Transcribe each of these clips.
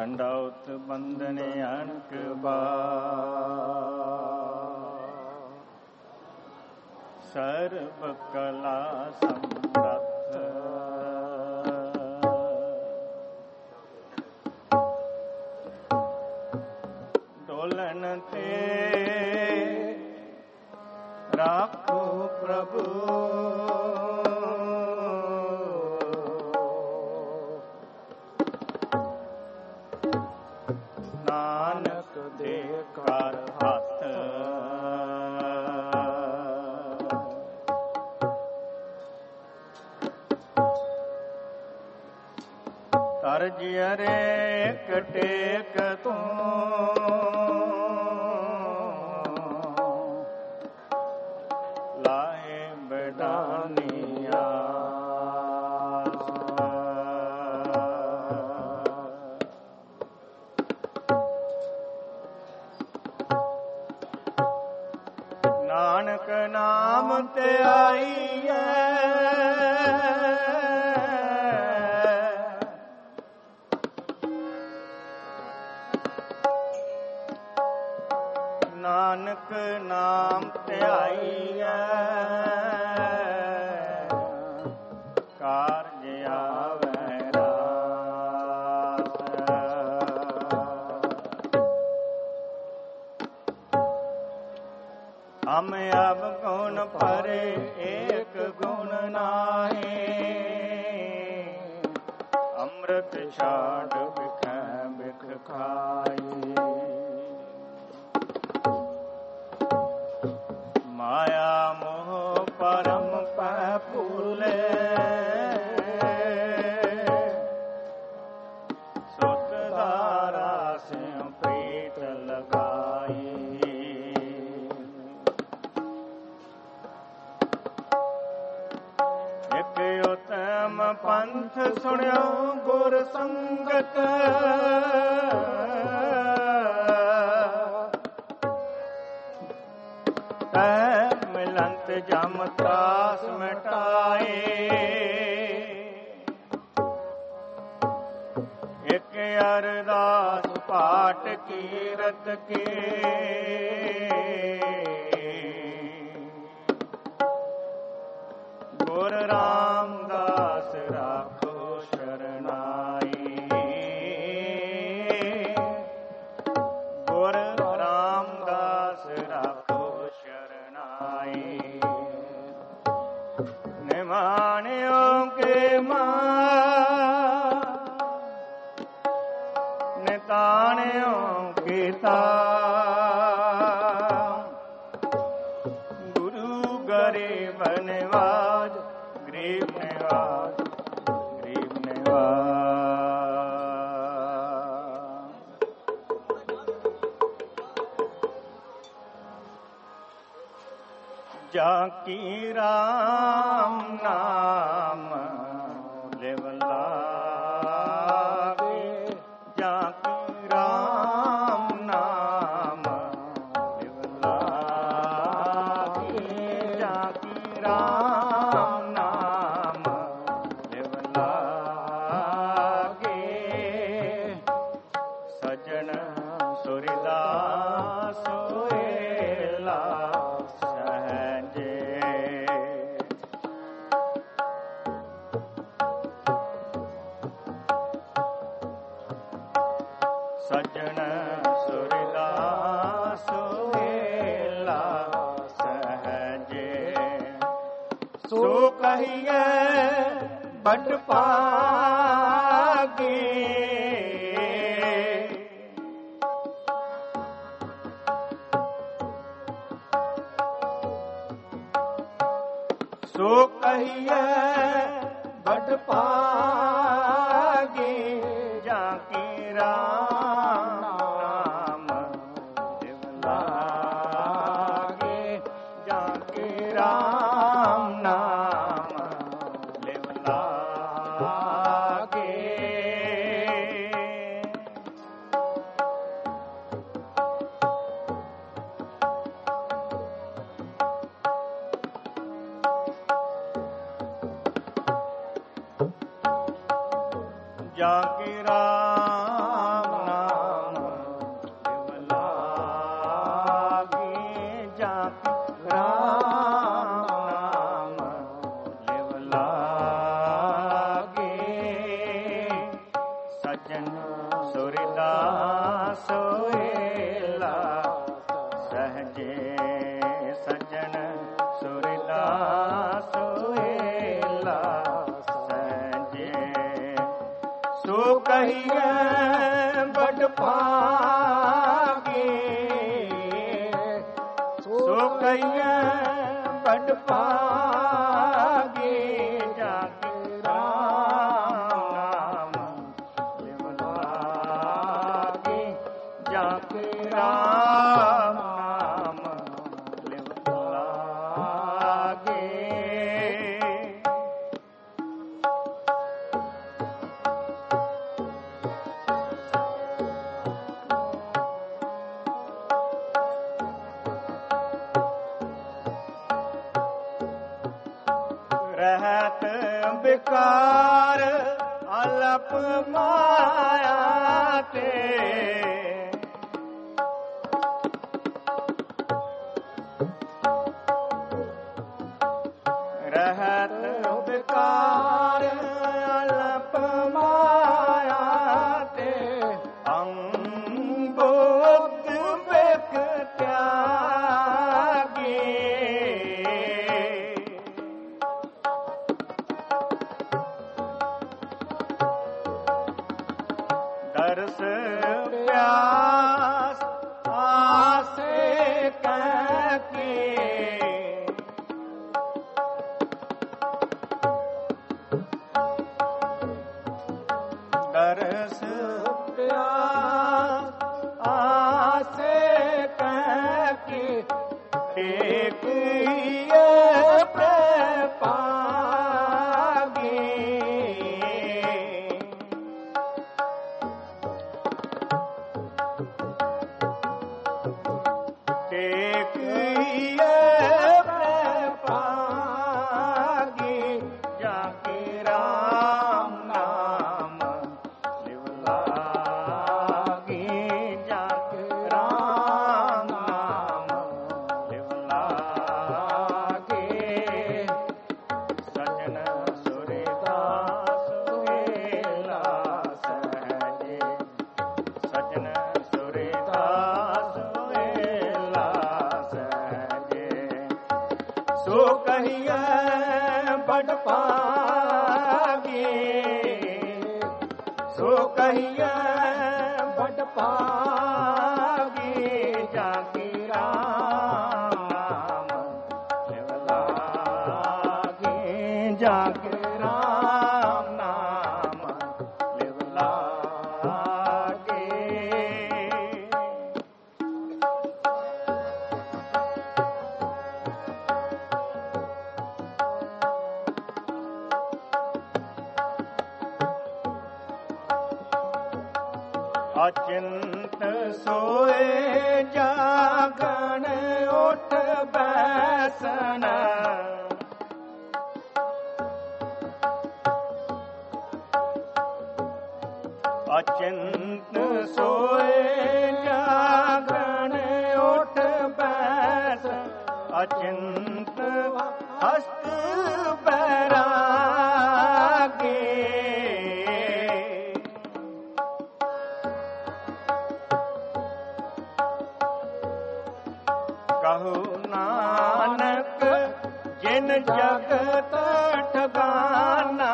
ਡੰਡਾਉਤ ਬੰਧਨ ਅਣਕ ਬਾਰ ਸਰਬ ਕਲਾ ਸਮਰੱਥ ਡੋਲਨ ਤੇ ਰਾਖੋ ਪ੍ਰਭੂ ਨਾਨਕ ਦੇ ਕਰ ਹੱਥ ਤਰਜ ਅਰੇ ਕਟੇਕ ਤੂੰ ਲਾਏ ਬਡਾਨੀਆ ਨਾਨਕ ਨਾਮ ਤੇ ਆਈਐ ਨਾਨਕ ਨਾਮ ਧਿਆਈਐ ਕਾਰਜ ਆਵੈ ਰਾਸ ਹਮ ਅਬ ਗੁਣ ਭਰੇ ਏਕ ਗੁਣ ਨਾਹੀ ਅੰਮ੍ਰਿਤ ਛਾੜ ਬਿਖੈ ਬਿਖ ਖਾਈ ਮਾਇਆ ਮੋਹ ਪਰਮ ਪੈ ਭੂਲੇ ਸੁਤ ਧਾਰਾ ਸਿਉ ਪ੍ਰੀਤ ਲਗਾਈ ਇਕ ਉਤਮ ਪੰਥ ਸੁਣਿਓ ਗੁਰ ਸੰਗਤ ਮਿਲੰਤ ਜਮ ਤਰਾਸ ਮਿਟਾਏ ਇਕ ਅਰਦਾਸ ਪਾਠ ਕੀਰਤ ਕੇ ਗੁਰ ਰਾਮਦਾਸ ਰਾਖੋ ਸ਼ਰਨਾਈ ਗੁਰ ਰਾਮਦਾਸ ਰਾਖੋ ਨਿਮਾਣਿਓ ਕੇ ਮਾਂ ਨਿਤਾਣਿਓ ਕੀਤਾ ਗੁਰੂ ਗਰੀਬ ਨਿਵਾਜ ਗਰੀਬ ਨਿਵਾਜ ਗਰੀਬ ਨਿਵਾਜ ਜਾ ਕੀ ਰਾਮ ਨਾਮ ਲਿਵ ਲਾਵੇ ਜਾ ਕੀ ਰਾਮ ਨਾਮ ਲਿਵ ਲਾਵੇ ਜਾ ਕੀ ਰਾਮ ਨਾਮ ਲਿਵ ਲਾਗੇ ਸਜਣ ਸੁਰਦਾਸ ਸੋਏਲਾ ਸਜਣ ਸੁਰਦਾਸ ਸੋਏਲਾ ਸਹਜੇ ਸੋ ਕਹੀਏ ਬਟ ਭਾਗੇ ਸੋ ਕਹੀਏ ਬਟ ਭਾਗੇ ਜਾ ਕੀ ਰਾਮ ਨਾਮ ਲਿਵ ਲਾਗੇ ਜਾ ਕੀ ਰਾਮ ਨਾਮ ਲਿਵ ਲਾਗੇ ਜਾ ਕੀ ਰਾਮ बड़ पागी जाके राम नाम लिव लागी जाके राम नाम लिव लागी। रहत बेकार अलप माया ते रहत बेकार अलप माया ते अंबोध बेक त्यागी। दर्श प्यास आसे की दर्श प्यास आसे की एक ये पागी। एक ये पागी जाके राम नाम लिव लागी जाके राम नाम लिव लागी। सजन सूरदास वेला सहजे सजन सूरदास वेला सहजे। सो कहिए बड़ पागी सो कहिए बड़ पागी जाके राम नाम लिव लागी जाके राम नाम लिव लागी। अचिंत सोए जागण उठ बैसन अचिंत सोए जागण उठ बैसन अचिंत हस्त बैरागी। कहु नानक जिन जगत ठगाना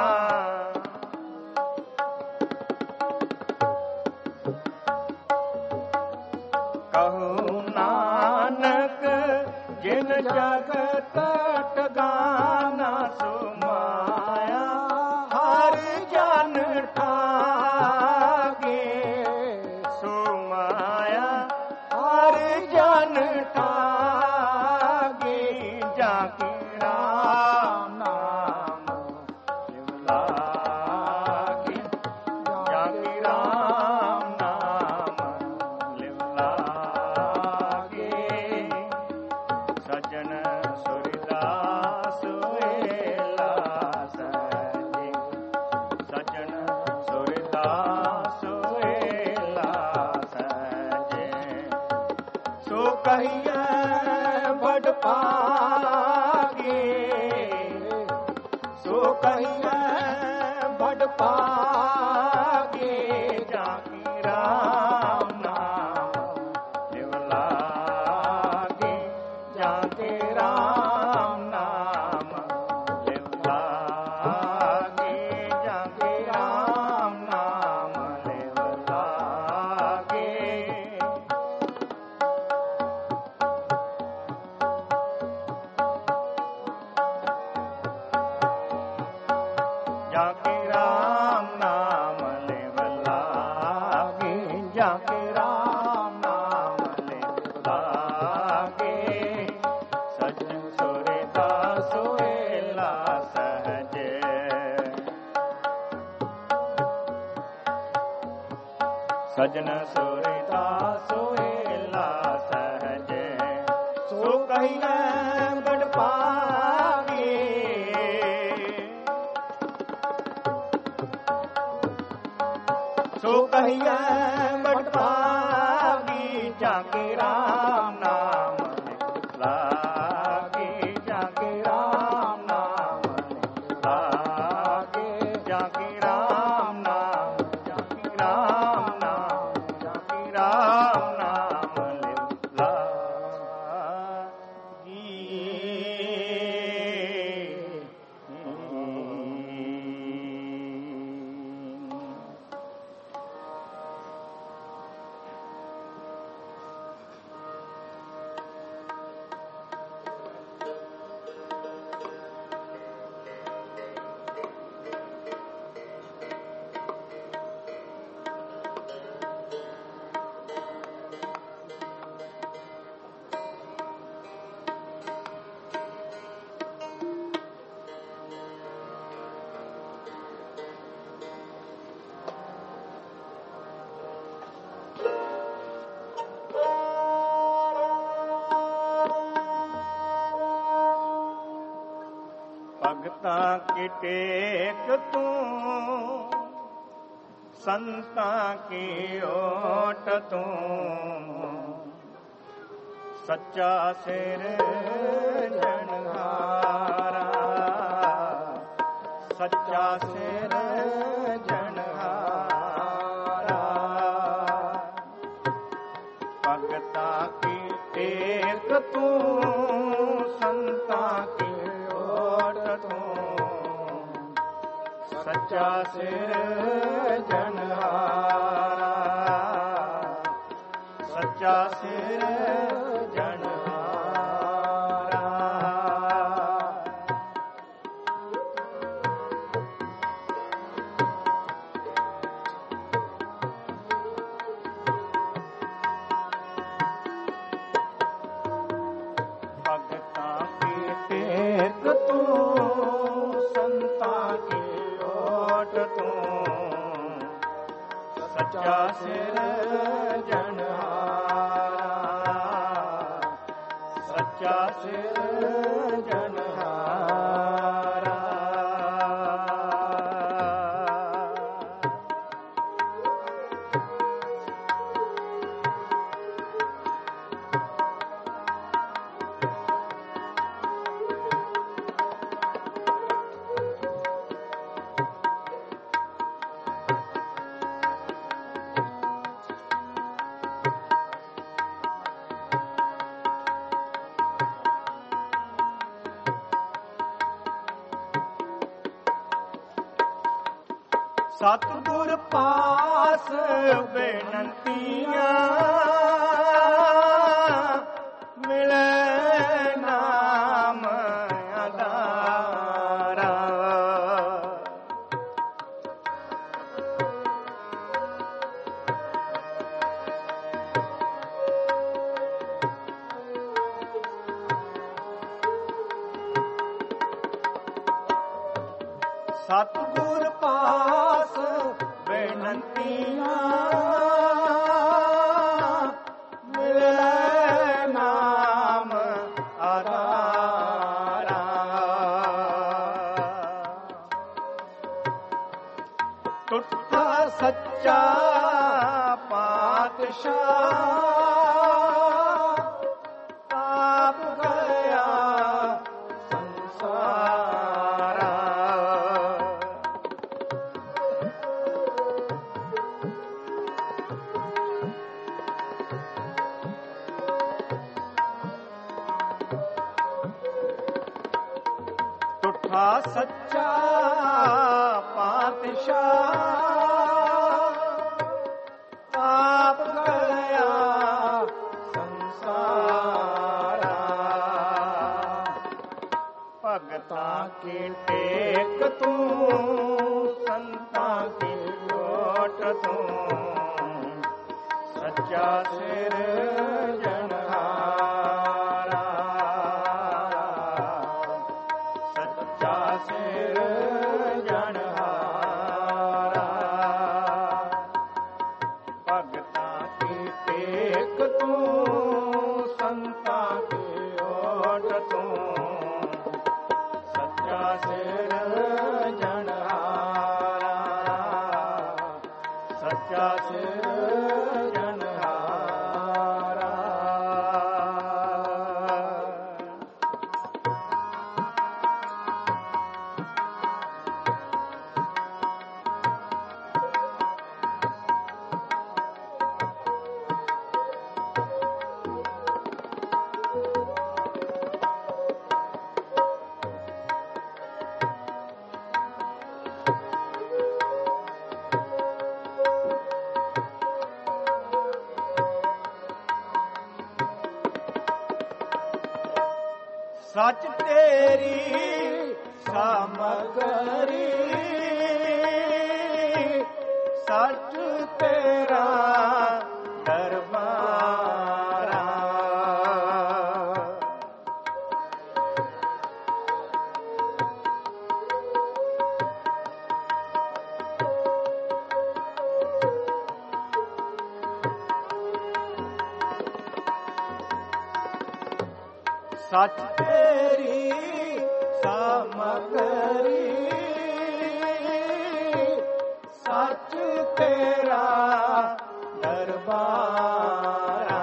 कहु नानक जिन जगत ठगाना। सुमाया हर जन ठागे सुमाया हर जन ठागे जाके राम नाम लिव लागी जाके राम नाम लिव लागी। सजन सूरदास वेला सहजे सजन सूरदास वेला सहजे। सो कहिए बड़ पागी सो कहिए बड़ पागी जाके राम नाम लिव लागी जाके राम नाम लिव लागी जाके राम नाम लिव लागी। ਭਜਨ ਸੁਰਤਾ ਸੋਹਿਲਾ ਸਹਜ ਸੋ ਕਹੀਐ ਬੜ ਭਾਗੀ ਸੋ ਕਹੀਐ ਬੜ ਭਾਗੀ ਜਾ ਕੇ ਰਾਮ ਨਾਮ ਲਾਗੇ ਜਾ ਕੇ ਰਾਮ ਨਾਮ ਲਾਗੇ ਜਾ ਕੇ ਰਾਮ ਨਾਮ ਜਾ ਕੇ ਰਾਮ ਨਾਮ ਜਾ ਕੇ ਰਾਮ ਨਾਮ ਲਾਗੀ ਭਗਤਾਂ ਕੀ ਟੇਕ ਤੂੰ ਸੰਤਾਂ ਕੀ ਓਟ ਤੂੰ ਸੱਚਾ ਸਿਰਜਣਹਾਰਾ ਸੱਚਾ ਸਿਰਜਣਹਾਰਾ ਭਗਤਾਂ ਕੀ ਟੇਕ ਤੂੰ ਸੰਤਾਂ ਕੀ ਸੱਚਾ ਸਿਰਜਣਹਾਰਾ ਸੱਚਾ ਸਿਰਜਣਹਾਰਾ ਭਗਤਾਂ ਕੀ ਟੇਕ ਤੂੰ ਸੰਤਾਂ ਕੀ ਸੱਚਾ ਸਿਰਜਣਹਾਰਾ ਸੱਚਾ ਸਿਰਜਣਹਾਰਾ ਸਤਿਗੁਰ ਪਾਸ ਬੇਨੰਤੀਆਂ ਮਿਲੇ ਨਾਮ ਆਧਾਰਾ ਸਤਿਗੁਰ ਪਾਸ ਬੇਨੰਤੀਆਂ ਮਿਲੇ ਨਾਮ ਆਧਾਰਾ ਟੁੱਟਾ ਸੱਚਾ ਪਾਤਸ਼ਾਹ ਤਾਪ ਗਿਆ ਸੰਸਾਰਾ ਟੁੱਟਾ ਸੱਚਾ ਪਾਤਸ਼ਾਹ ਤਾਪ ਗਿਆ ਸੰਸਾਰਾ ਭਗਤਾਂ ਕੀ ਟੇਕ ਤੂੰ ਸੰਤਾਂ ਕੀ ਓਟ ਤੂੰ ਸੱਚਾ ਸਿਰਜਣਹਾਰਾ ਸੱਚਾ ਸਿਰਜਣਹਾਰਾ ਭਗਤ ਸੱਚ ਤੇਰੀ ਸਮਗਰੀ, ਸੱਚ ਤੇਰਾ ਦਰਬਾਰਾ। ਸੱਚ ਤੇਰੀ ਸਮਗਰੀ, ਸੱਚ ਤੇਰਾ ਦਰਬਾਰਾ।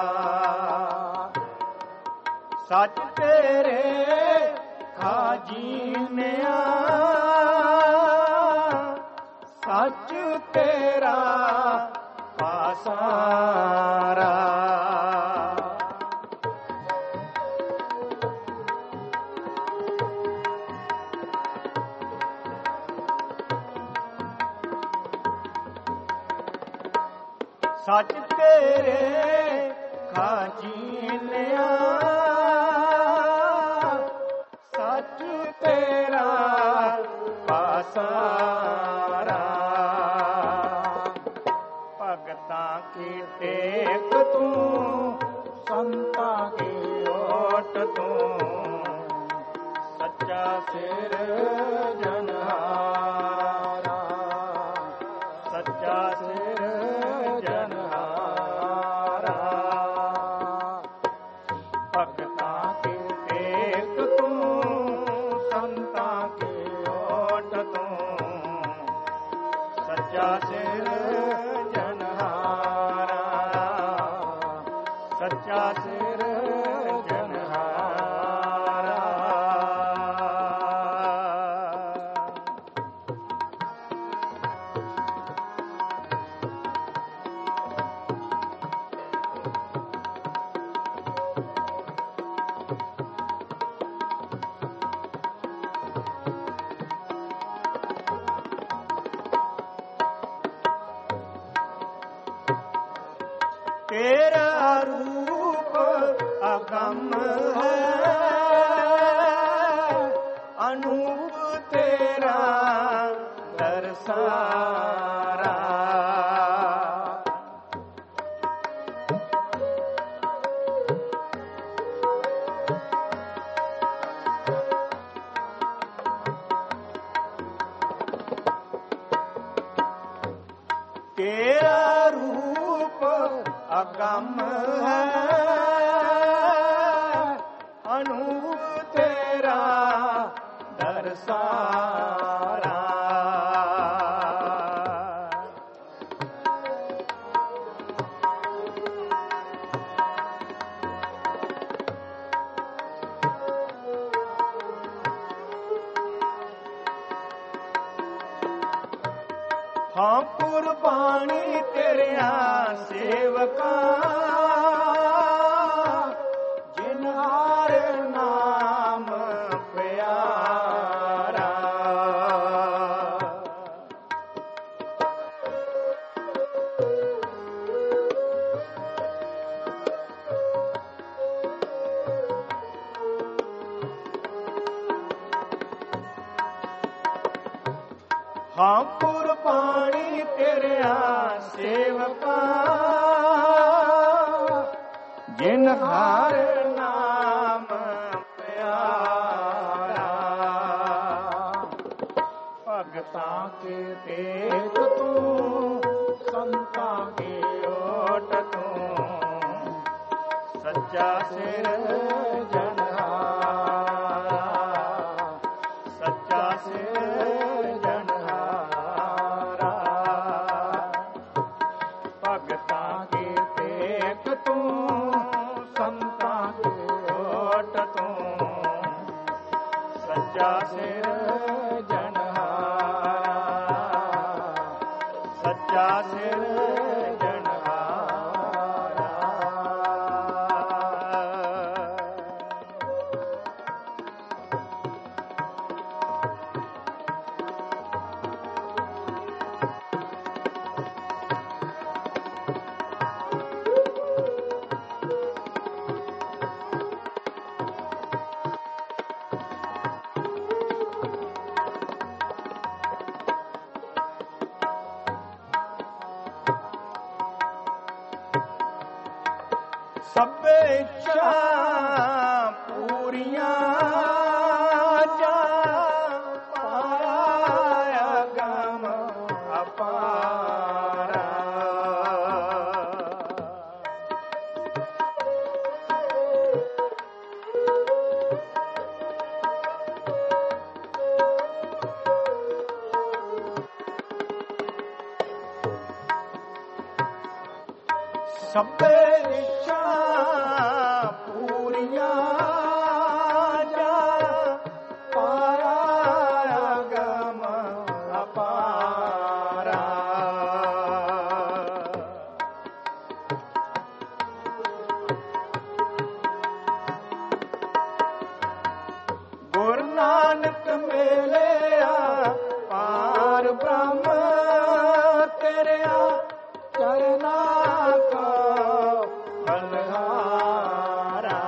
ਸੱਚ ਤੇਰੇ ਖਾਜੀਨਿਆ, ਸੱਚ ਤੇਰਾ ਪਾਸਾਰਾ। ਸੱਚ ਤੇਰੇ ਖਾਜੀਨਿਆ, ਸੱਚ ਤੇਰਾ ਪਾਸਾਰਾ। ਭਗਤਾਂ ਕੀ ਟੇਕ ਤੂੰ, ਸੰਤਾਂ ਕੀ ਓਟ ਤੂੰ, ਸੱਚਾ ਸਿਰਜਨਹਾਰਾ, ਸੱਚਾ ਸਿਰਜਨਹਾਰਾ। ਭਗਤਾਂ ਕੀ ਟੇਕ ਤੂੰ, ਸੰਤਾਂ ਕੀ ਓਟ ਤੂੰ, ਸੱਚਾ ਸਿਰਜਨਹਾਰਾ, ਸੱਚਾ ਸਿਰਜਨਹਾਰਾ। ਤੇਰਾ ਰੂਪ ਅਗੰਮ ਹੈ, ਅਨੂਪ ਤੇਰਾ ਦਰਸਾਰਾ। ਤੇਰਾ ਰੂਪ ਅਗੰਮ ਹੈ, ਅਨੂਪ ਤੇਰਾ ਦਰਸਾਰਾ। ਹਾਂ ਕੁਰਬਾਨੀ ਤੇਰਿਆਂ ਸੇਵਕਾਂ, ਜਿਨ ਹਰ ਨਾਮ ਪਿਆਰਾ। ਹਾਂ ਕੁਰਬਾਨੀ ਤੇਰਿਆਂ ਸੇਵਕਾਂ, ਜਿਨ ਹਰ ਨਾਮ ਪਿਆਰਾ। ਭਗਤਾਂ ਕੀ ਟੇਕ ਤੂੰ, ਸੰਤਾਂ ਕੀ ਓਟ ਤੂੰ, ਸੱਚਾ ਸਿਰਜਨਹਾਰਾ, ਸੱਚਾ ਸਿਰਜਨਹਾਰਾ। ਭਗਤਾਂ ਕੀ ਟੇਕ ਤੂੰ, ਸੰਤਾਂ ਕੀ ਓਟ ਤੂੰ, ਸੱਚਾ ਸਿਰਜਨਹਾਰਾ, ਸੱਚਾ ਸਿਰਜਨਹਾਰਾ। ਇੱਛਾ ਪੂਰੀਆਂ ਜਾ ਪਾਇਆ ਅਗਮ ਅਪਾਰਾ। ਸਭੇ ਇੱਛਾ ਪੂਰੀਆਂ ਜਾ ਪਾਇਆ ਅਗਮ ਅਪਾਰਾ। ਗੁਰੂ ਨਾਨਕ ਮਿਲਿਆ ਪਾਰ ਬ੍ਰਹਮ ਤੇਰਿਆ ਚਰਨਾਂ ਕਾ ਬਲਿਹਾਰਾ।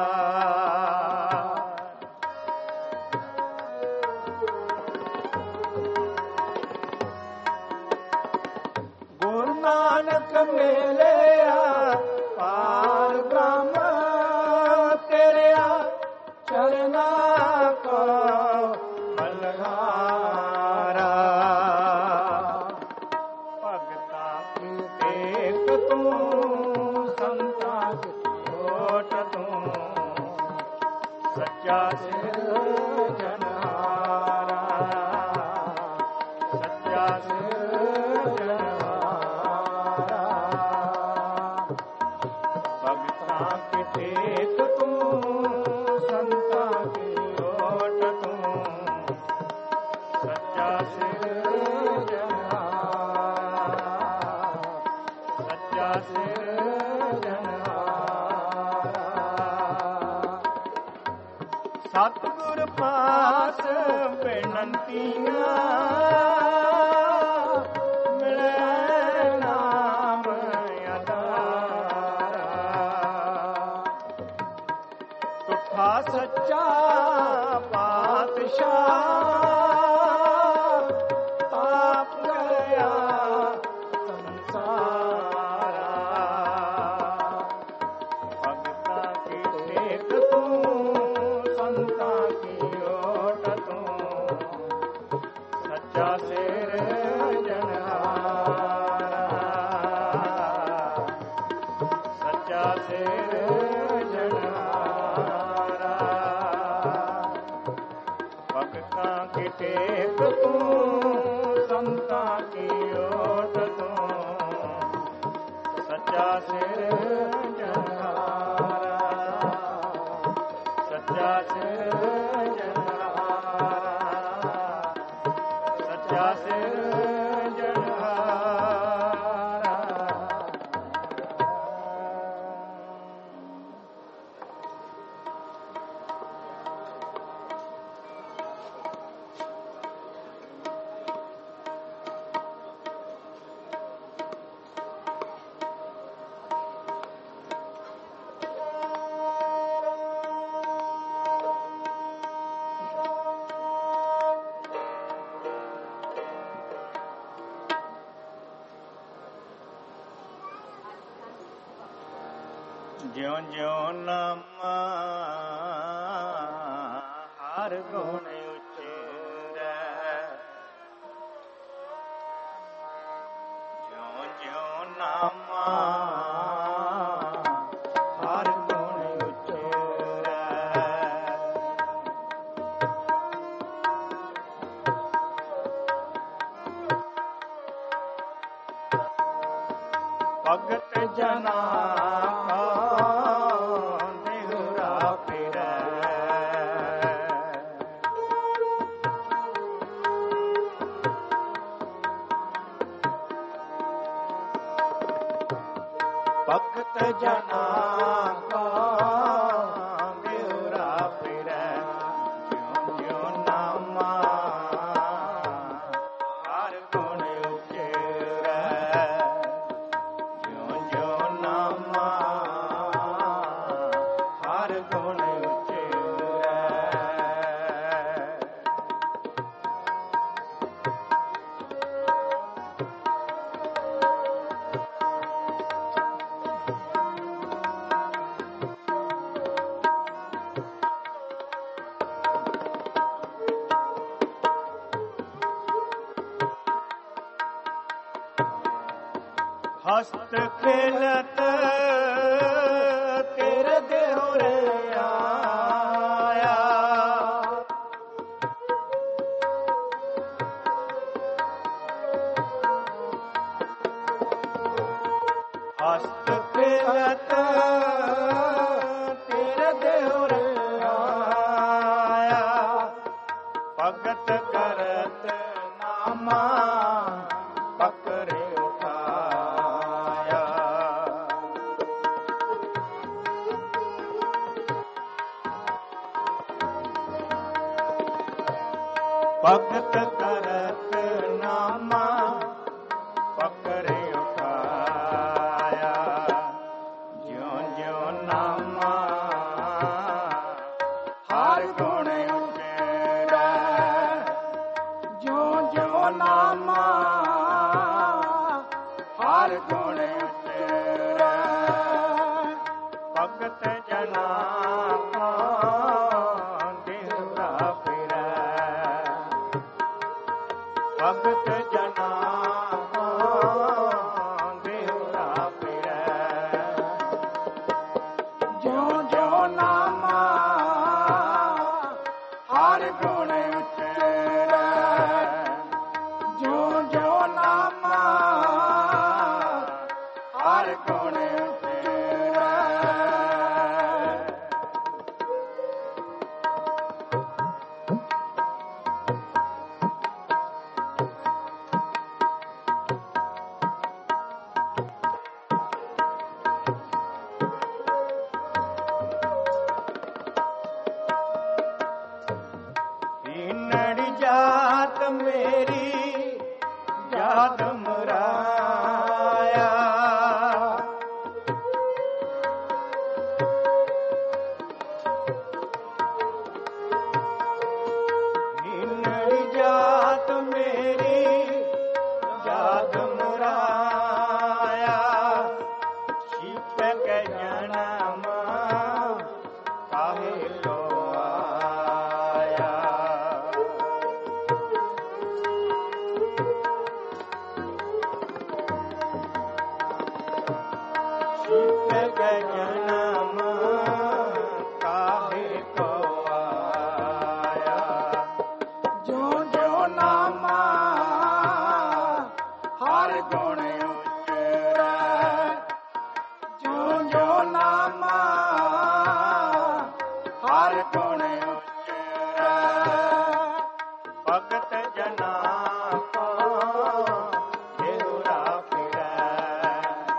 ਗੁਰੂ ਨਾਨਕ ਮਿਲਿਆ ਪਾਰ ਬ੍ਰਹਮ ਤੇਰਿਆ ਚਰਨਾਂ ਕਾ ਬਲਿਹਾਰਾ। ਭਗਤਾਂ ਕੀ ਟੇਕ ਤੂੰ, ਸੰਤਾਂ ਕੀ ਓਟ ਤੂੰ, ਸੱਚਾ ਸਿਰਜਣਹਾਰਾ। ਸੱਚਾ ਸਿਰਜਣਹਾਰਾ। ਭਗਤਾਂ ਕੀ ਟੇਕ ਤੂੰ, ਸੰਤਾਂ ਕੀ ਓਟ ਤੂੰ, ਸੱਚਾ ਸਿਰਜਣਹਾਰਾ। ਸੱਚਾ ਸਿਰਜਣਹਾਰਾ। ਸਤਿਗੁਰ ਪਾਸ ਬੇਨੰਤੀਆਂ ਮਿਲੈ ਨਾਮ ਅਧਾਰਾ। ਤੁਠਾ ਸੱਚਾ ਪਾਤਸ਼ਾਹ ਤਾਪ ਗਿਆ ਸੰਸਾਰਾ। ਭਗਤਾਂ ਕੀ ਟੇਕ ਤੂੰ, ਸੰਤਾਂ ਕੀ ਓਟ ਤੂੰ, ਸੱਚਾ ਸਿਰਜਣਹਾਰਾ। ਸੱਚਾ ਸਿਰਜਣਹਾਰਾ। ਭਗਤਾਂ ਕੀ ਟੇਕ ਤੂੰ, ਸੰਤਾਂ ਕੀ ਓਟ ਤੂੰ, ਸੱਚਾ ਸਿਰਜਣਹਾਰਾ। ਸੱਚਾ ਸਿਰਜਣਹਾਰਾ। ਸੱਚਾ ਸਿਰਜਣਹਾਰਾ। ਜਿਉਂ ਜਿਉਂ ਨਾਮ ਹਰ ਗੁਣ ਉਚਰੈ। ਜਿਉਂ ਜਿਉਂ ਨਾਮ ਹਰ ਗੁਣ ਉਚਰੈ। ਭਗਤ ਜਨਾ ਹਸਤ ਖੇਲਤ ਤੇਰੇ ਦੇਹੁ ਰੇ ਆਇਆ। ਹਸਤ ਖੇਲਤ ਤੇਰੇ ਦੇਹੁ ਰੇ ਆਇਆ। ਭਗਤ ਕਰਤ ਨਾਮਾ ਪਕਰੇ ਉਠਾਇਆ। ਭਗਤ ਕਰਤ ਨਾਮਾ ਪਕਰੇ ਉਠਾਇਆ। ਜਿਉ ਜਿਉ ਨਾਮਾ ਹਰ ਗੁਣ ਉਚਰੈ। ਜਿਉ ਜਿਉ ਨਾਮਾ ਹਰ ਗੁਣ ਉਚਰੈ। ਭਗਤ ਜਨਾ ਕੋ ਦਿਸਦਾ ਫਿਰੈ। ਭਗਤ ਜਨਾ ਕੋ ਦਿਸਦਾ ਫਿਰੈ। ਜਿਉ ਜਿਉ ਨਾਮਾ ਹਰ ਗੁਣ ਉਚਰੈ। ਜਿਉ ਜਿਉ ਨਾਮਾ ਹਰ ਗੁਣ ਉਚਰੈ। ਹੀਨੜੀ ਜਾਤ ਮੇਰੀ ਜਾਤ ਮਰਾਇਆ। ਹੀਨੜੀ ਜਾਤ ਮੇਰੀ ਜਾਤ ਮਰਾਇਆ। ਛਿਪ ਕੇ ਜਨਮ ਕਾਹੇ ਲੋ ਆਇਆ। ਛਿਪ ਕੇ ਜਨਮ ਕਾਹੇ ਕੋ ਆਇਆ। ਜਿਉ ਜਿਉ ਨਾਮਾ ਹਰ ਗੁਣ ਉਚਰੈ। ਜਿਉ ਜਿਉ ਨਾਮਾ ਹਰ ਗੁਣ ਉਚਰੈ। ਭਗਤ ਜਨਾ ਕੋ ਦਿਹੁਰਾ ਫਿਰੈ।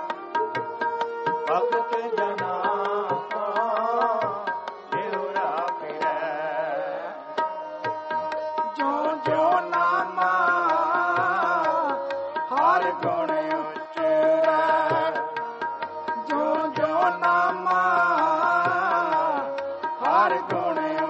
ਭਗਤ ਜਨਾ ਕੋ ਦਿਹੁਰਾ ਫਿਰੈ। ਜਿਉ ਜਿਉ ਨਾਮਾ ਹਰ ਗੁਣ ਉਚਰੈ। ਜਿਉ ਜਿਉ ਨਾਮਾ ਹਰ ਗੁਣ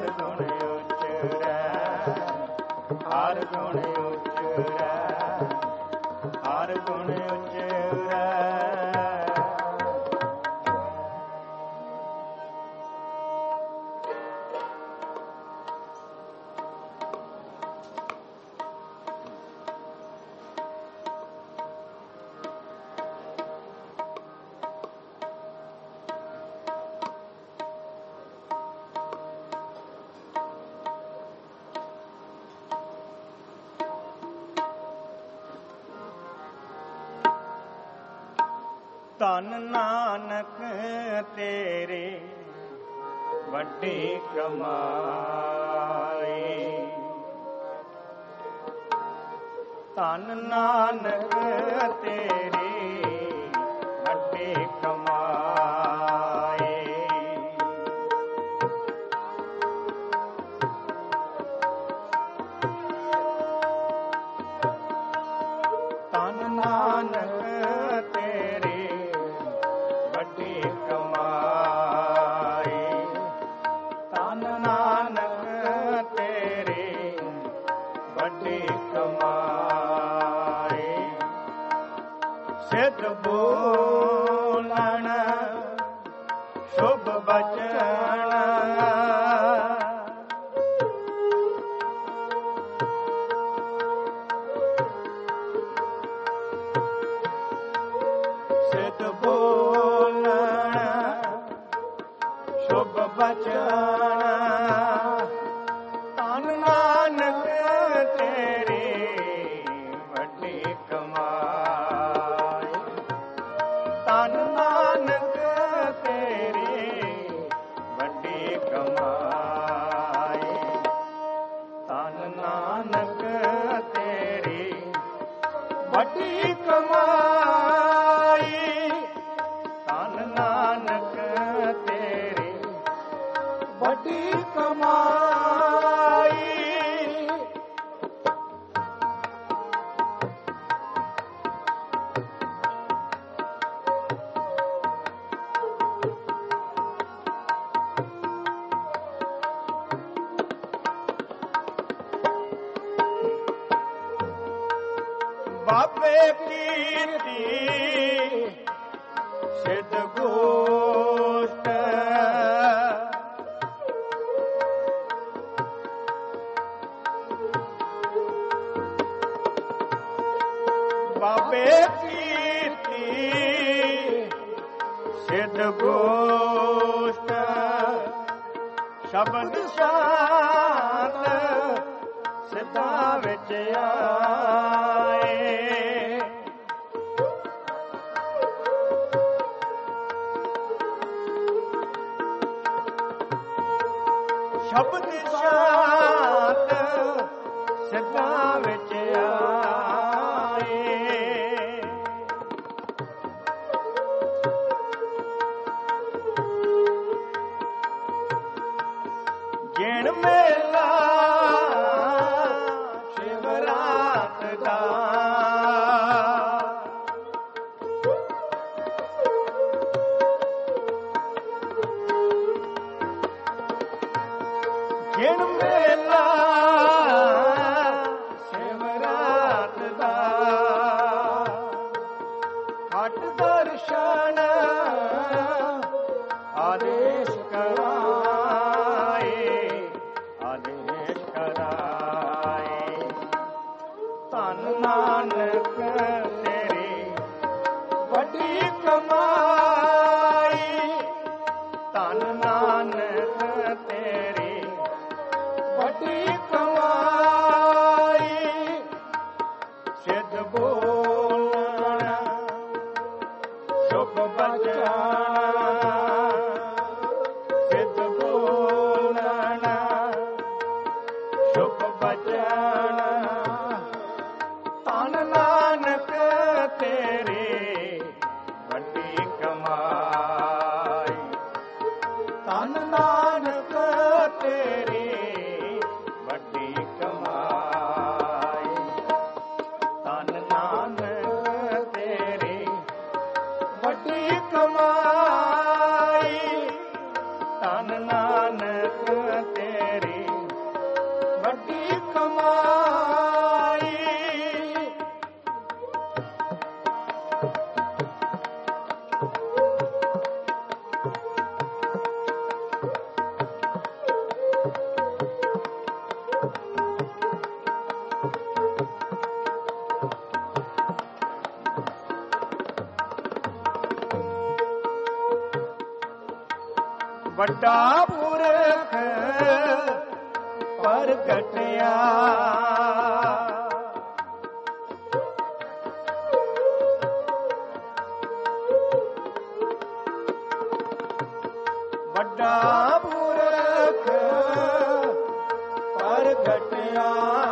ਗੁਣ ਉਚਰੈ, ਹਰ ਗੁਣ ਉਚਰੈ, ਹਰ ਗੁਣ ਉਚਰੈ। ਧੰਨ ਨਾਨਕ ਤੇਰੇ ਵੱਡੀ ਕਮਾਈ, ਧੰਨ ਨਾਨਕ ਤੇਰੀ ਵੱਡੀ ਕਮਾਈ। ਧੰਨ ਨਾਨਕ ਸਿੱਧ ਬੋਲਣ ਸ਼ੁਭ ਬਚਨ, ਸਿੱਧ ਬੋਲਣ ਸ਼ੁਭ ਬਚਨ। ਧੰਨ ਨਾਨਕ ਤੇਰੀ ਵੱਡੀ ਕਮਾਈ, ਧੰਨ ਨਾਨਕ ਤੇਰੀ ਵੱਡੀ ਕਮਾਈ, ਧੰਨ ਨਾਨਕ ਤੇਰੀ ਵੱਡੀ ਕਮਾਈ, ਧੰਨ ਨਾਨਕ ਤੇਰੀ ਵੱਡੀ ਕਮਾਈ। ਬਾਬੇ ਕੀਰਤੀ ਸਿੱਧ ਗੋਸ਼ਟ, ਬਾਬੇ ਕੀਰਤੀ ਸਿੱਧ ਗੋਸ਼ਟ, ਸ਼ਬਦ ਸ਼ਾਂਤ ਸਿੱਧਾਂ ਵਿੱਚ ਆਏ। ਸ਼ਬਦ ਸ਼ਾਂਤ ਸਿੱਧਾਂ ਵਿੱਚ ਆਏ। ਜਿਣ ਮੇਲਾ ਸ਼ਿਵਰਾਤ ਦਾ, ਜਿਣ ਮੇਲਾ ਸ਼ਿਵਰਾਤ ਦਾ, ਘਟ ਦਰਸ਼ਨ ਆਦੇਸ਼ ਕਰਾਏ, ਆਦੇਸ਼ ਕਰਾਏ। ਧੰਨ ਨਾਨਕ ਤੇਰੀ ਵੱਡੀ ਕਮਾਈ, ਧੰਨ ਨਾਨਕ ਤੇਰੀ ਵੱਡੀ ਕਮਾਈ। ਸਿੱਧ ਬੋਲਣ ਸ਼ੁਭ ਬਚਨ, ਸਿੱਧ ਬੋਲਣ ਸ਼ੁਭ ਬਚਨ। ਧੰਨ ਨਾਨਕ ਤੇਰੀ ਵੱਡੀ ਕਮਾਈ, ਧੰਨ ਨਾਨਕ ਤੇਰੀ ਵੱਡੀ ਕਮਾਈ, ਧੰਨ ਨਾਨਕ ਤੇਰੀ ਵੱਡੀ ਕਮਾਈ, ਧੰਨ ਨਾਨਕ ਤੇਰੀ ਕਮਾਈ। ਵੱਡਾ ਪੁਰਖ ਪ੍ਰਗਟਿਆ, ਵੱਡਾ ਪੁਰਖ ਪ੍ਰਗਟਿਆ,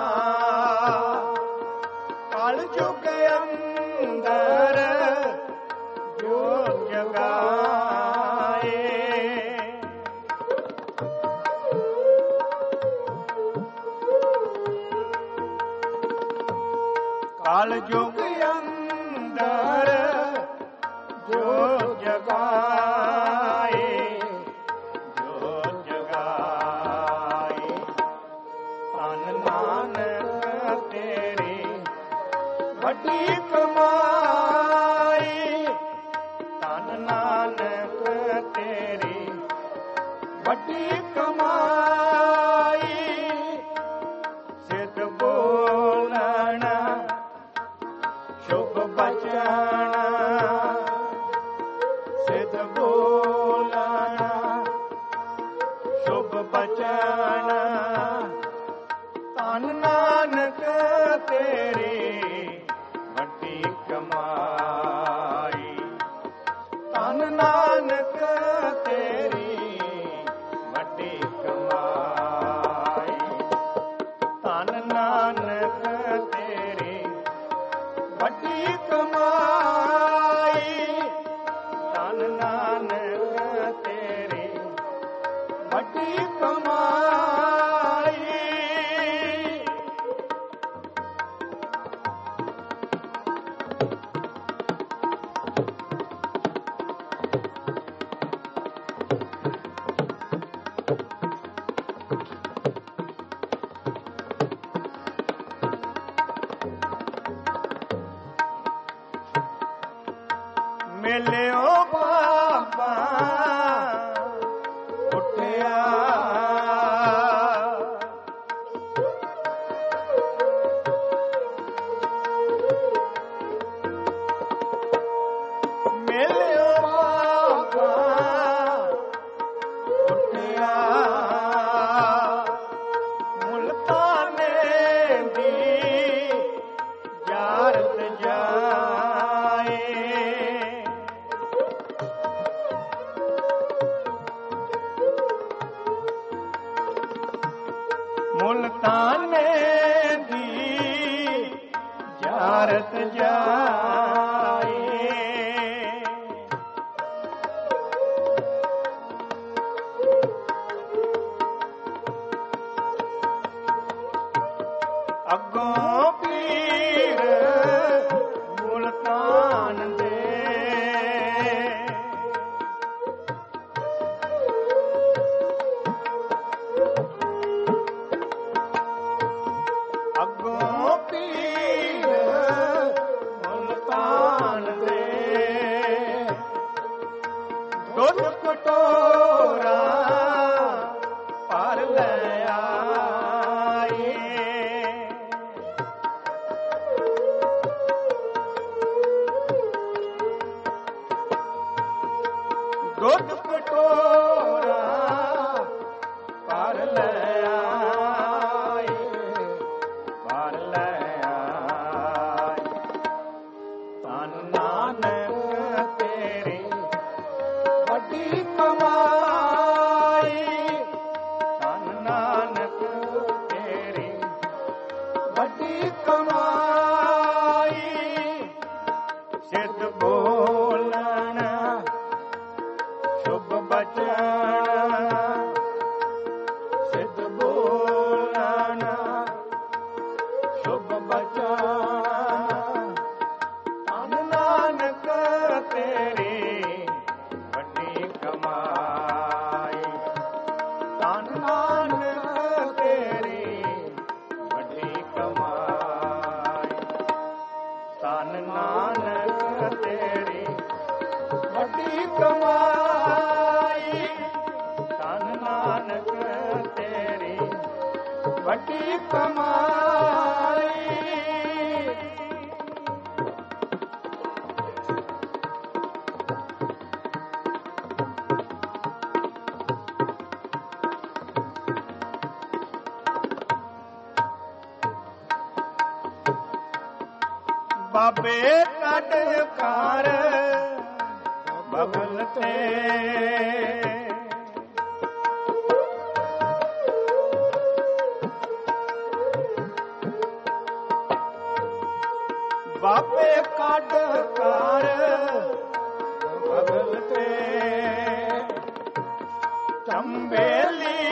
ਕਲ ਯੁਗ ਅੰਦਰ ਜੋਤ ਜਗਾਏ। ਕਲ ਯੁਗ ਅੰਦਰ ਜੋਤ ਜਗਾਏ, ਜੋਤ ਜਗਾਏ। ਧੰਨ ਨਾਨਕ ਤੇਰੀ ਵੱਡੀ ਕਮਾਈ, ਧੰਨ ਨਾਨਕ ਤੇਰੀ ਵੱਡੀ ਕਮਾਈ। ਸਿੱਧ ਬੋਲਣਾ ਸ਼ੁਭ ਬਚਨ, ਸਿੱਧ ਬੋਲਣਾ ਸ਼ੁਭ ਬਚਨ। ਧੰਨ ਨਾਨਕ ਤੇਰੀ ਵੱਡੀ ਕਮਾਈ, ਧੰਨ ਨਾਨਕ ਤੇਰੀ ਵੱਡੀ ਕਮਾਈ। ਧੰਨ ਨਾਨਕ ਤੇਰੀ ਵੱਡੀ ਕਮਾਈ, ਧੰਨ ਨਾਨਕ ਤੇਰੀ ਵੱਡੀ ਕਮਾਈ। ਮਿਲਿਓ ਬਾਬਾ ਉੱਠਿਆ, ਮਿਲਿਓ ਬਾਬਾ ਉੱਠਿਆ। ਮੁਲਤਾਨੇ ਦੀ ਜਾਰਤ ਜਾਏ, ਮੁਲਤਾਨੇ ਦੀ ਜਾਰਤ ਜਾਏ। ਅੱਗੋਂ ਪੀਰ ਮੁਲਤਾਨ ਦੇ, ਅੱਗੋਂ ਪੀਰ ਮੁਲਤਾਨ ਦੇ। ਦੁੱਧ ਕਟੋਰਾ ਭਰ ਲੈ ਆਏ, ਵੱਡੀ ਕਮਾਈ। ਬਾਬੇ ਕੱਢ ਕਰ ਬਗਲ ਤੇ, ਬਾਬੇ ਕੱਢ ਕਰ ਬਗਲ ਤੇ, ਚੰਬੇਲੀ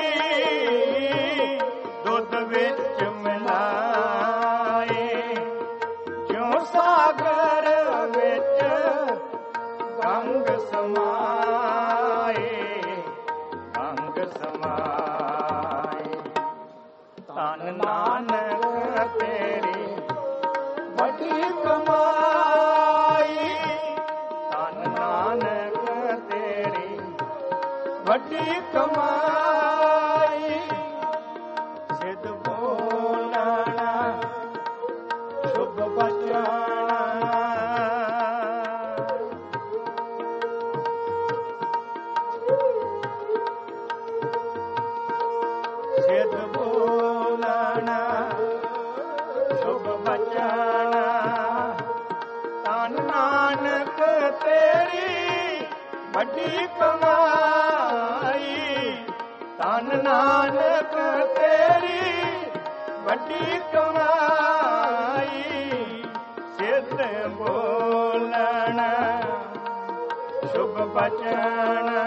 ਦੁੱਧ ਵਿੱਚ ਮਿਲਾਏ, ਜਿਉਂ ਸਾਗਰ ਵਿੱਚ ਗੰਗ ਸਮਾਏ, ਗੰਗ ਸਮਾਏ। ਧੰਨ ਨਾਨਕ ਤੇਰੀ ਵੱਡੀ ਕਮਾਈ, ਧੰਨ ਨਾਨਕ ਤੇਰੀ ਵੱਡੀ ਕਮਾਈ। ਸਿੱਧ ਬੋਲਣਾ ਸ਼ੁਭ ਬਚਨਾ, ਸਿੱਧ ਬੋਲਣਾ ਸ਼ੁਭ ਬਚਨਾ। ਧੰਨ ਨਾਨਕ ਤੇਰੀ ਵੱਡੀ ਕਮਾਈ, ਧੰਨ ਨਾਨਕ ਤੇਰੀ ਵੱਡੀ ਕਮਾਈ। ਸਿੱਧ ਬੋਲਣਾ ਸ਼ੁਭ ਬਚਨਾ,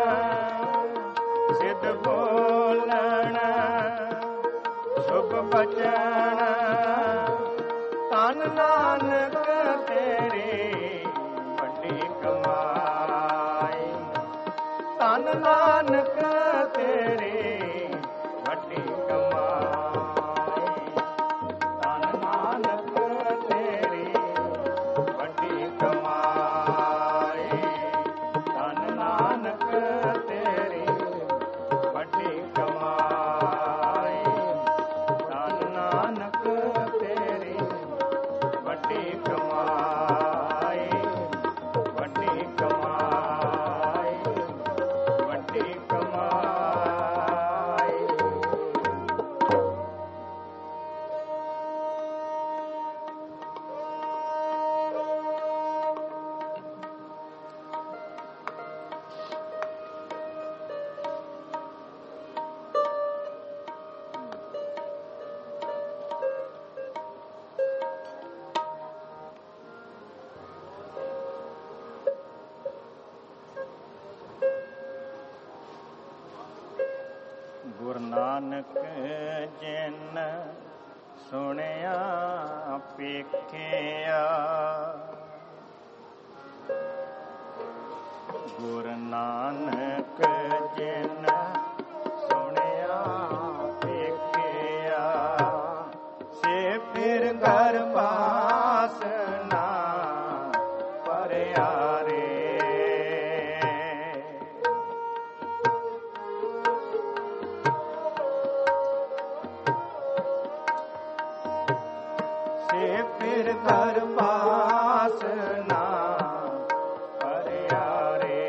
ਸਿੱਧ ਬੋਲਣਾ ਸ਼ੁਭ ਬਚਨਾ। ਧੰਨ ਨਾਨਕ ਤੇਰੀ ਵੱਡੀ ਕਮਾਈ, ਧੰਨ ਨਾਨਕ ਤੇਰੀ ਵੱਡੀ ਕਮਾਈ, ਧੰਨ ਨਾਨਕ ਤੇਰੀ ਵੱਡੀ ਕਮਾਈ, ਧੰਨ ਨਾਨਕ ਤੇਰੀ ਵੱਡੀ ਕਮਾਈ, ਧੰਨ ਨਾਨਕ ਤੇਰੀ ਵੱਡੀ ਕਮਾਈ, ਵੱਡੀ ਕਮਾਈ, ਵੱਡੀ ਕਮਾਈ। ਗੁਰੂ ਨਾਨਕ ਜਿਨ ਸੁਣਿਆ ਪੇਖਿਆ, ਗੁਰੂ ਨਾਨਕ ਜਿਨ ਸੁਣਿਆ ਪੇਖਿਆ, ਸੇ ਫਿਰ ਘਰ ਪਾਸ ਨਾ ਪਰਿਆ ਰੇ। ਫਿਰ ਘਰ ਪਾਸ ਨਾ ਪਰਿਆ ਰੇ।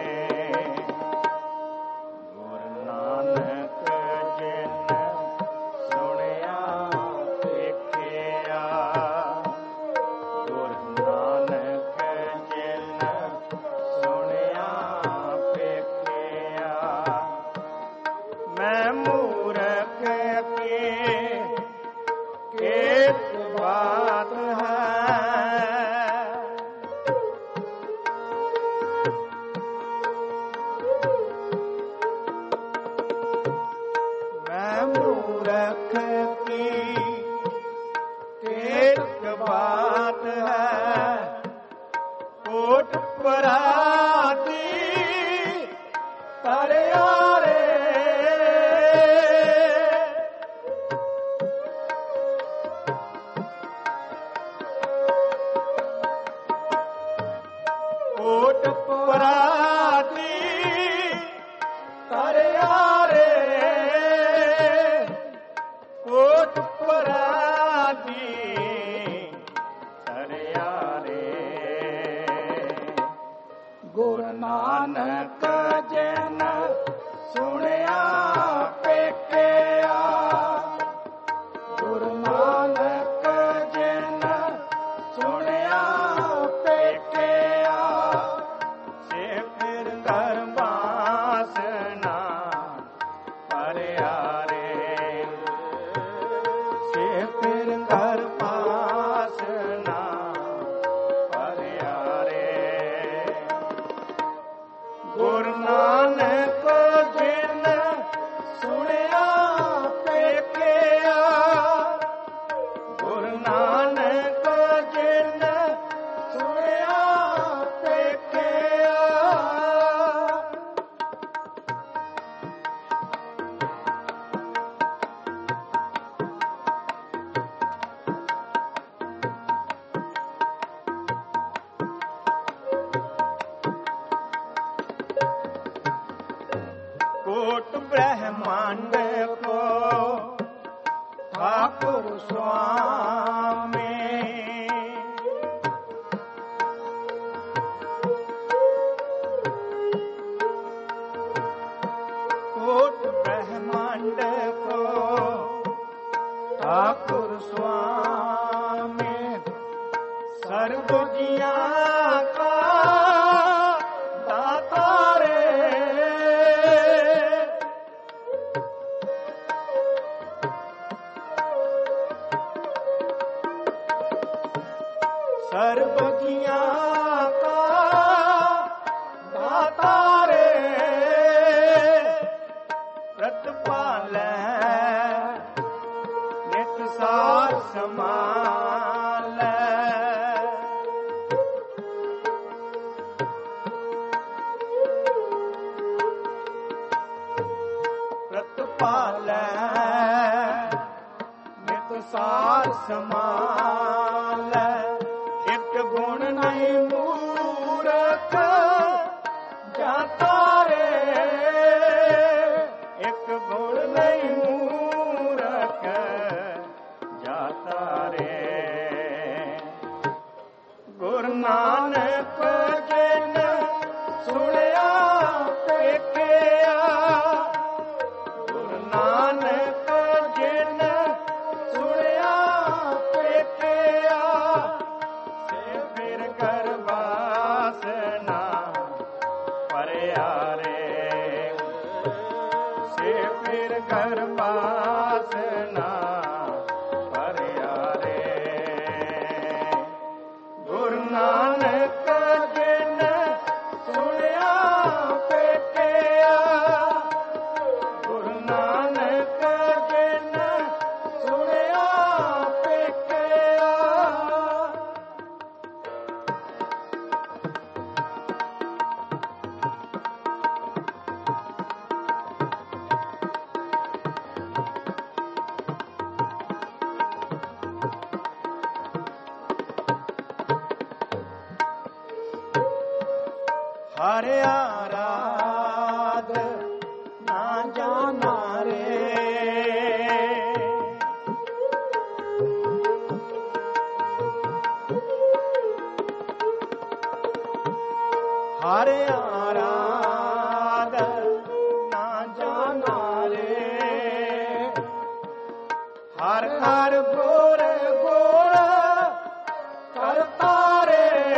ਗੁਰੂ ਨਾਨਕ ਜਿਨ ਸੁਣਿਆ ਵੇਖਿਆ, ਗੁਰੂ ਨਾਨਕ ਜਿਨ ਸੁਣਿਆ ਵੇਖਿਆ। ਮੈਂ ਮੂਰਖ ਕੇ ਬਾਤ ਹੈ, ਮੈਂ ਮੂਰਖ ਕੀ ਕੇਤ ਬਾਤ ਹੈ। ਕੋਟ ਪਰਾਤੀ ਤਰਿਆ ਰੇ, ਕੋਟ ਪਰਾਤੀ ਤਰਿਆ ਰੇ। ब्रह्मांड को ठाकुर स्वामी, कोट ब्रह्मांड को ठाकुर स्वामी, सर्व जिया का दाता रे, सर्व जिया का दाता रे, प्रतिपाल नित सार समाल, प्रतिपाल नित सार समाल, एक गुण नहीं मूरख जाता रे, एक गुण नहीं मूरख जाता रे, गुरु नानक जिन सुनिया पेखिया, गुरु नानक जिन सुनिया पेखिया, से फिर कर वासना परिया रे, से फिर कर वासना परिया रे, गुरु नानक जिन सुनिया पेखिया, गुरु नानक जिन सुनिया पेखिया, हरे आराध ना जाना रे, हरे आराध ना जाना रे, हर हर गोर गोर करता रे,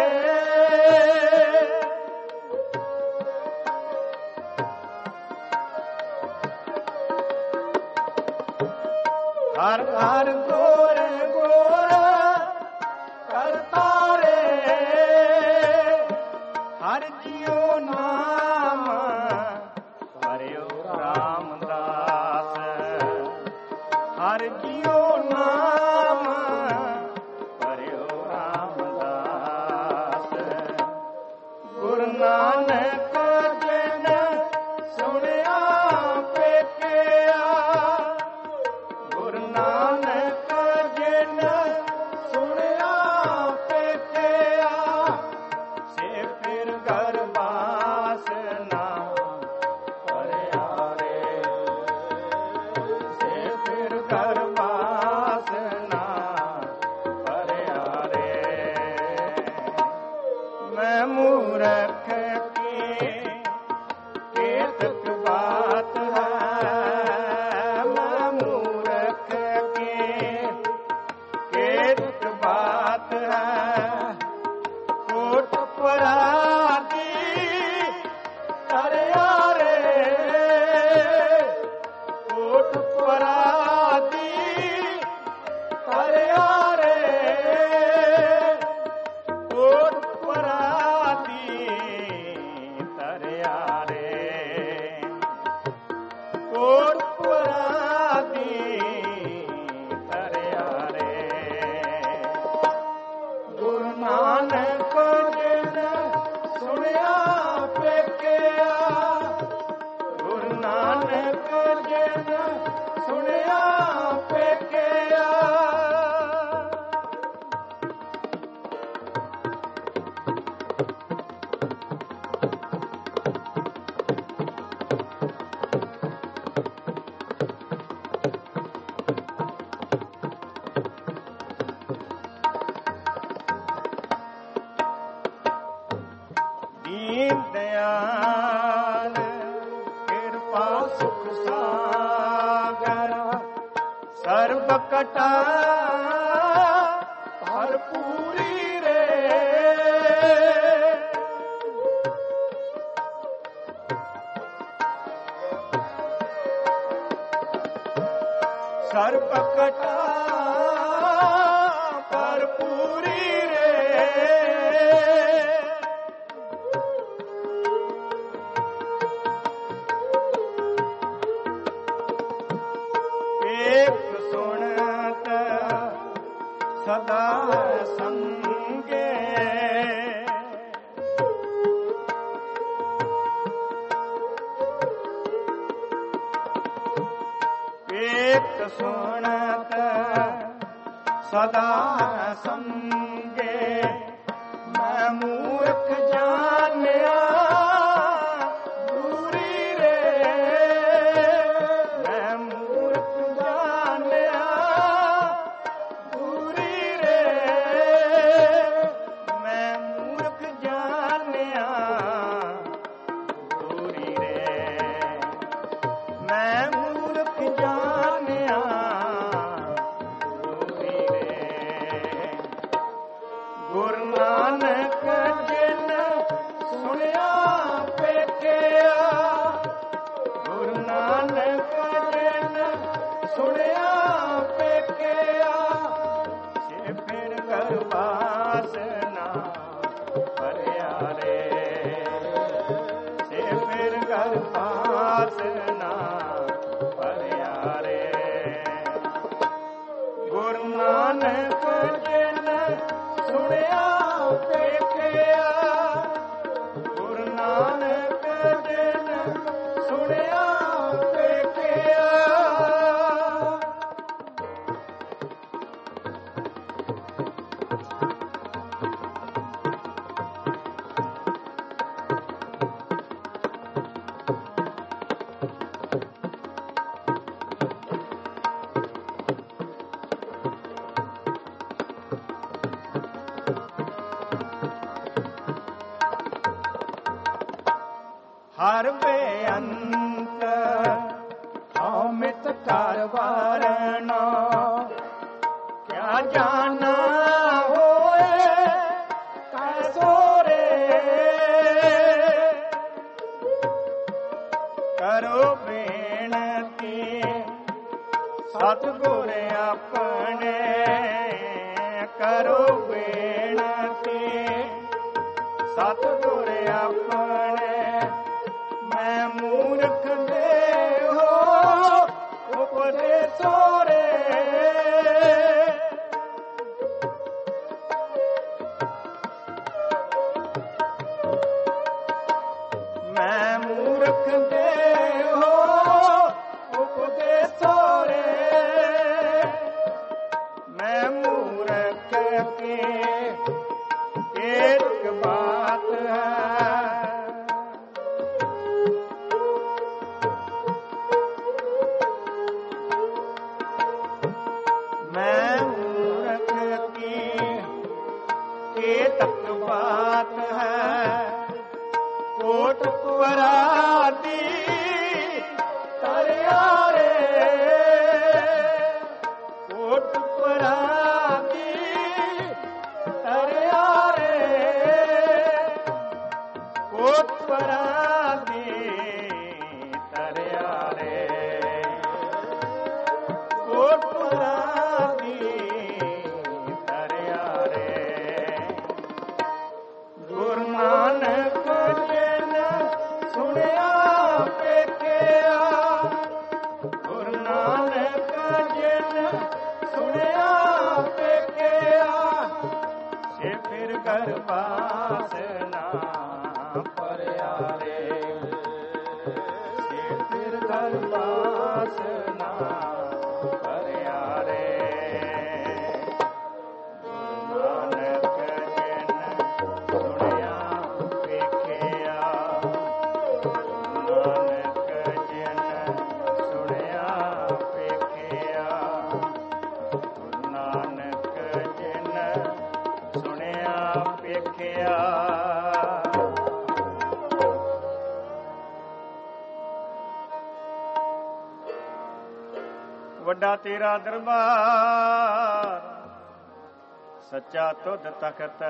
हर हर गोर गोर करता रे, हर जियो नाम हरियो रामदास, हर जियो नाम हरियो रामदास, गुरु नानक जिन सुनिया पेखिया, गुरु नानक जिन सुनिया पेखिया, से फिर कर वासना परिया रे, से फिर कर वासना परिया रे, मैं मूर्ख की केतक बात है, मैं मूर्ख की केतक बात है, कोट पराती तरया रे, कोट पराती ਸਰਬ ਕਟਾ ਭਰਪੂਰੀ ਰੇ, ਸਰਬ ਕਟਾ ਭਰਪੂਰੀ ਰੇ, ਏਕ ਸੁਣਤ ਸਦਾ ਸੰਗੇ, ਏਕ ਸੁਣਤ ਸਦਾ ਸੰਗੇ, ਮੈਂ ਮੂਰਖ ਜਾਣਿਆ ਦੂਰੀ ਰੇ, ਮੈਂ ਮੂਰਖ ਜਾਣਿਆ ਦੂਰੀ ਰੇ, ਮੈਂ ਮੂਰਖ ਜਾਣਿਆ ਦੂਰੀ ਰੇ, ਮੈਂ ਮੂਰਖ ਜਾਣਿਆ ਦੂਰੀ ਰੇ। ਗੁਰੂ ਨਾਨਕ ਜਿਨ ਸੁਣਿਆ ਵੇਖਿਆ, ਗੁਰੂ ਨਾਨਕ ਜਿਨ ਸੁਣਿਆ ਵੇਖਿਆ, ਸੇ ਫਿਰ ਕਰ ਵਾਸਨਾ ਭਰਿਆ ਰੇ, ਸੇ ਫਿਰ ਕਰ ਵਾਸਨਾ ਭਰਿਆ ਰੇ। ਗੁਰੂ ਨਾਨਕ ਜਿਨ ਸੁਣਿਆ ਵੇਖਿਆ, ਗੁਰੂ ਨਾਨਕ ਜਿਨ ਸੁਣਿਆ ਵੇਖਿਆ, ਹਰ ਬੇਅੰਤ ਅਮਿਤ ਕਰ ਵਾਰਨਾ, ਕਿਆ ਜਾਣਾ ਹੋਏ ਕੈਸੋਰੇ, ਕਰੋ ਬੇਨਤੀ ਸਤਿਗੁਰ ਆਪਣੇ, ਕਰੋ ਬੇਨਤੀ ਸਤਿਗੁਰ ਆਪਣੇ, ਮੈਂ ਮੂਰਖ ਦੇਹੋ ਉਪਦੇਸੋ ਰੇ, ਮੈਂ ਮੂਰਖ ਦੇਹੋ ਉਪਦੇਸੋ ਰੇ, ਮੈਂ ਮੂਰਖ ਕੇ ਏਕ ਬਾਤ ਹੈ, मैं मूर्ख की तक बात है, कोट परादी तरिया रे, कोट परादी तरिया रे, कोट परादी तरिया रे, कोट परादी तरिया रे। गुरु नानक जिन सुनिया ਵੇਖਿਆ, गुरु नानक जिन सुनिया ਵੇਖਿਆ, से फिर घर वासना ਭਰਿਆ रे, से फिर घर वासना ਭਰਿਆ रे। ਵੇਖਿਆ ਵੱਡਾ ਤੇਰਾ ਦਰਬਾਰ, ਸੱਚਾ ਤੁਧ ਤਖਤ,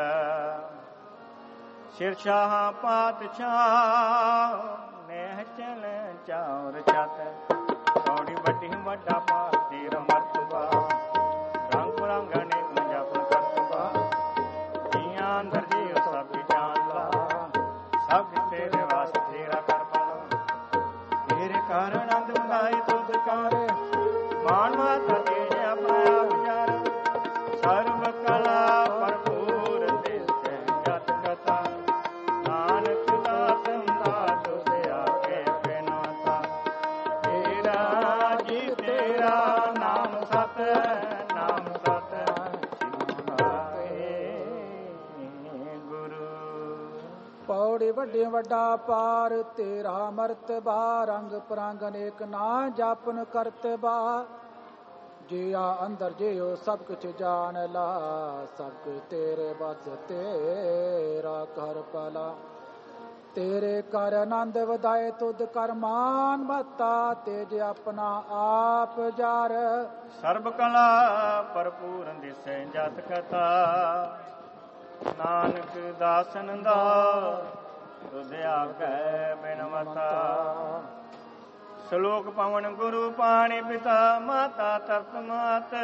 ਸ਼ਿਰਸ਼ਾਹਾਂ ਪਾਤਸ਼ਾਹ, ਨਹਿ ਚਲ ਚੌਰ ਛਤ। ਕੌੜੀ ਵੱਡੀ ਵੱਡਾ ਪਾਰ ਤੇਰਾ ਮਰਤਬਾ, ਰੰਗ ਰੰਗ ਅਨੇਕ ਜਪਨ ਕਰਤਬਾ। ਜੀਆਂ ਅੰਦਰ ਜੀਉ ਸਭ ਜਾਣ ਲਾ, ਸਭ ਤੇਰੇ ਵਾਸਤੇ ਤੇਰਾ ਕਰ ਪਾਲਾ। ਤੇਰੇ ਕਾਰਨ ਅੰਦ ਮੰਗਾਏ ਤੁਧ ਕਾਰ, ਮਾਨ ਮਾਤਾ ਤੇਰੇ ਆਪਣਾ ਆਪ ਯਾਰ। ਸਰਬ ਕਲਾ ਭਰਪੂਰ ਦਿਸੈ ਜਤ ਕਥਾ, ਨਾਨਕ ਦਾਸ ਦਾਸ ਤੁਧ ਆਗੇ ਬਿਨਾਤਾ। ਤੇਰਾ ਜੀ ਤੇਰਾ ਨਾਮ ਸਤ, ਨਾਮ ਸਤ ਸਿਮਰਾਏ ਗੁਰੂ। ਪੌੜੀ ਵੱਡੇ ਵੱਡਾ ਪਾਰ ਤੇਰਾ ਮਰਤਬਾ, ਰੰਗ ਪਰੰਗ ਅਨੇਕ ਨਾ ਜਾਪਨ ਕਰਤਬਾ। ਜਿਆ ਅੰਦਰ ਜਿਉ ਸਭ ਕੁਛ ਜਾਣ ਲਾ, ਸਭ ਕੁਛ ਤੇਰੇ ਬਸ ਤੇਰਾ ਕਰ ਪਾਲਾ। ਤੇਰੇ ਕਰ ਆਨੰਦ ਵਧਾਏ ਤੁਧ ਕਰ ਮਾਨ ਮਤਾ, ਤੇਜ ਆਪਣਾ ਆਪ ਜਾਰ। ਸਰਬ ਕਲਾ ਭਰਪੂਰ ਦਿਸੈ ਜਤ ਕਥਾ, ਨਾਨਕ ਦਾਸਨ ਦਾ ਤੁਧ ਆਗੈ ਬਿਨਵਤਾ। ਸ਼ਲੋਕ ਪਵਨ ਗੁਰੂ ਪਾਣੀ ਪਿਤਾ, ਮਾਤਾ ਤਰਤ ਮਾਤ,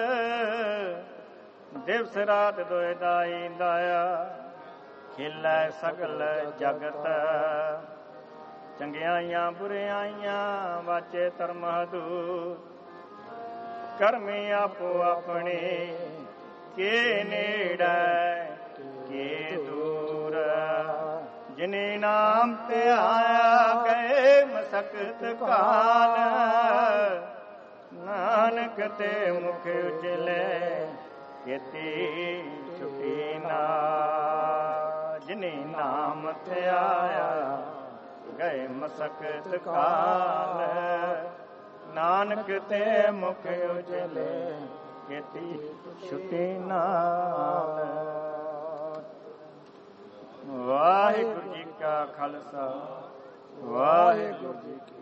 ਦਿਵਸ ਰਾਤ ਦੋਇ ਦਾਈ ਦਾਇਆ। ਖੇਲੈ ਸਗਲ ਜਗਤ, ਚੰਗਿਆਈਆਂ ਬੁਰਿਆਈਆਂ ਵਾਚੇ ਧਰਮ ਦੂਤ। ਕਰਮੀ ਆਪੋ ਆਪਣੇ, ਕੇ ਨੇੜੈ ਕੇ ਦੂਰ। ਜਿਨੇ ਨਾਮ ਤੇ ਆਇਆ ਗਏ ਮਸਕਤ ਕਾਲ, ਨਾਨਕ ਤੇ ਮੁਖ ਉਜਲੇ ਕੀਤੀ ਛੁਟੀ ਨਾ। ਜਿਨੇ ਨਾਮ ਤੇ ਆਇਆ ਗਏ ਮਸਕਤ ਕਾਲ, ਨਾਨਕ ਤੇ ਮੁਖ ਉਜਲੇ ਕੀਤੀ ਛੁਟੀ ਨਾਲ। ਵਾਹਿਗੁਰੂ ਜੀ ਕਾ ਖਾਲਸਾ, ਵਾਹਿਗੁਰੂ ਜੀ ਕੀ